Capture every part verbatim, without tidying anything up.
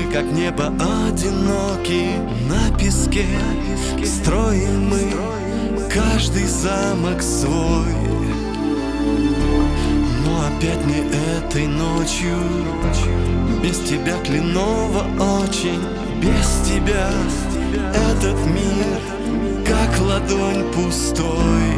как небо, одиноки на песке. Строим мы каждый замок свой, но опять не этой ночью. Без тебя, Кленова, очень без тебя этот мир как ладонь пустой.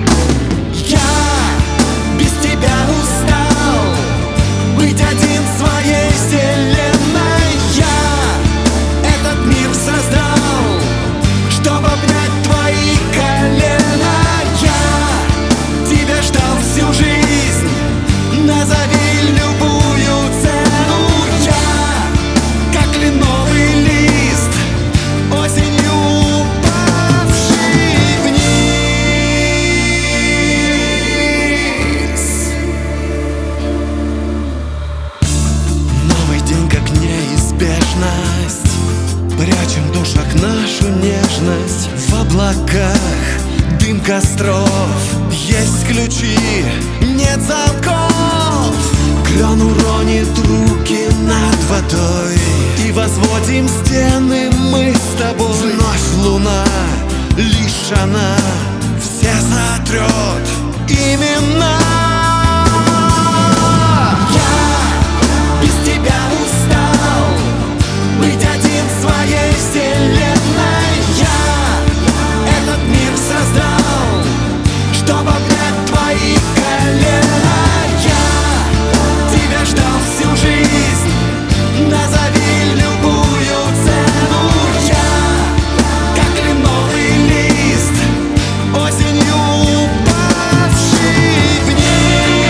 Я без тебя устал быть один в своей вселенной. Я этот мир создал, чтобы обнять твои колена. Я тебя ждал всю жизнь, назови любую цену. Я как кленовый лист, осенью упавший вниз. Новый день как неизбежность, прячем в душах нашу нежность. В облаках дым костров, есть ключи, нет замков. Клен уронит руки над водой, и возводим стены мы с тобой. Вновь луна, лишь она все сотрет имена. Я без тебя устал быть один в своей вселенной. Я этот мир создал, чтобы обнять твои колена. Я тебя ждал всю жизнь, назови любую цену. Я как кленовый лист, осенью упавший вниз.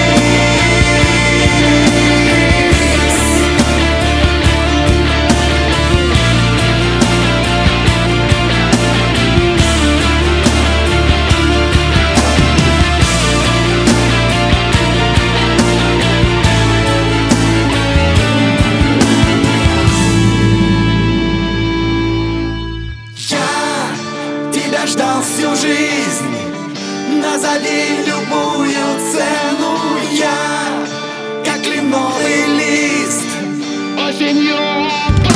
Я ждал всю жизнь, назови любую цену. Я как кленовый лист, осенью